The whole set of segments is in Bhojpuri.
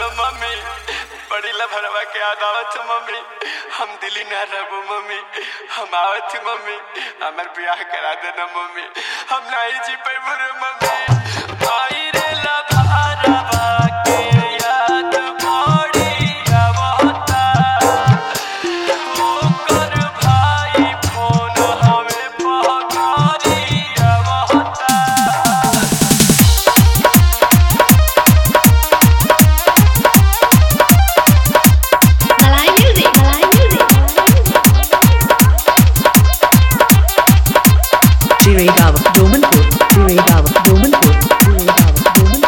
हेलो मम्मी, बड़ी लभरवा के याद आवत मम्मी। हम दिल्ली ना रहबो मम्मी, हम आवत मम्मी। हमार ब्याह करा देना मम्मी, हम नहीं जी पैबो रे मम्मी। आई रे लभरवा के याद बड़ी आवता, ओकर भाई फोन हवे पहकारी आवता। Jiregaon, Domanpur, Jiregaon, Domanpur, Jiregaon, Domanpur.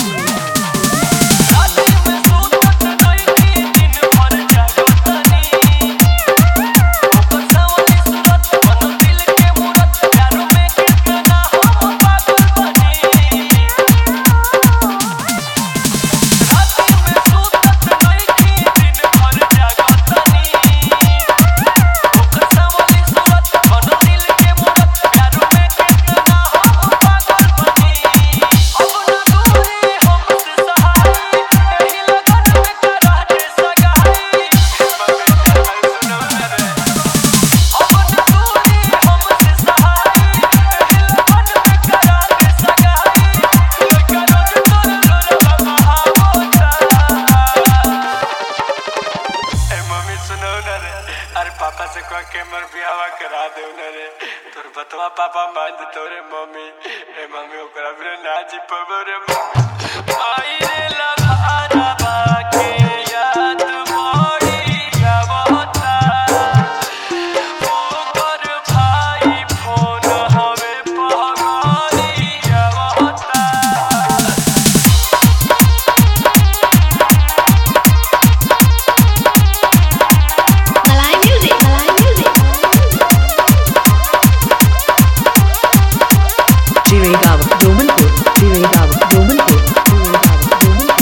अरे पापा से कह के मर बियाह करा दे रे, तोर बतवा पापा मान दे तोरे मम्मी। ए मम्मी ओकरा बिना ना जी पबो रे मम्मी। आई रे लभरवा के याद बड़ी आवता, ओकर भाई फोन हवे पहकारी आवता। Jiregaon, Domanpur, Jiregaon, Domanpur, Jiregaon, Domanpur.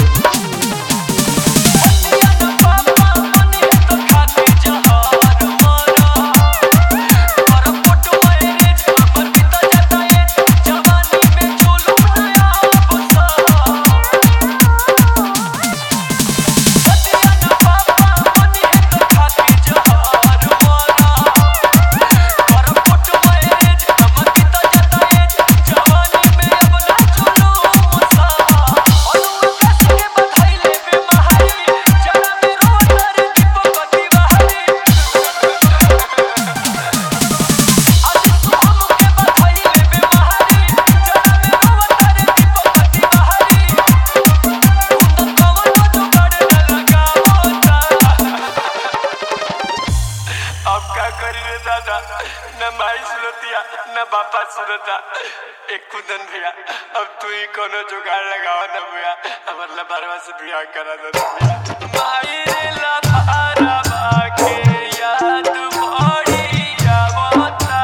अब का करी रे दादा, न माई सुनतिया न बापा सुनता। एक कुंदन भैया, अब तू ही कोनो जुगाड़ लगावा न भैया, हमार लभरवा से बियाह करा दे भैया। माई रे लभरवा के याद बड़ी आवता,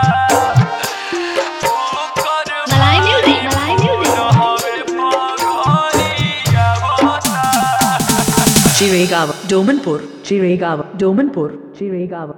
ओकर भाई फोन हवे पहकारी आवता। Jiregaon, Domanpur, Jiregaon, Domanpur, Jiregaon.